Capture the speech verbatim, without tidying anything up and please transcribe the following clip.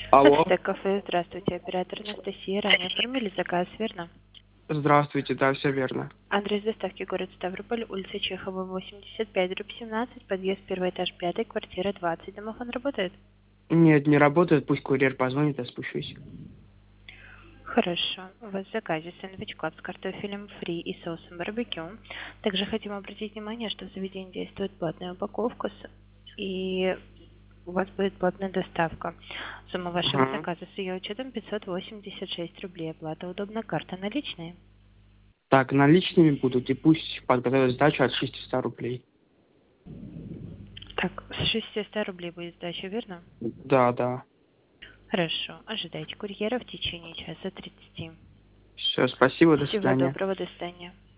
Алло. Ацтек кафе, здравствуйте, оператор Анастасия. Ранее оформили заказ, верно? Здравствуйте, да, все верно. Адрес доставки город Ставрополь, улица Чехова, восемьдесят пять, дробь семнадцать, подъезд первый этаж пятый, квартира двадцать. Домофон работает? Нет, не работает, пусть курьер позвонит, я спущусь. Хорошо. У вас в заказе сэндвич клаб с картофелем фри и соусом барбекю. Также хотим обратить внимание, что в заведении действует платная упаковка с- и у вас будет платная доставка. Сумма вашего Ага. заказа с ее учетом пятьсот восемьдесят шесть рублей. Оплата удобна, карта наличные. Так, наличными будут, и пусть подготовят сдачу от шестисот рублей. Так, с шестисот рублей будет сдача, верно? Да, да. Хорошо. Ожидайте курьера в течение часа тридцати. Все, спасибо, до Всего свидания. доброго, до свидания.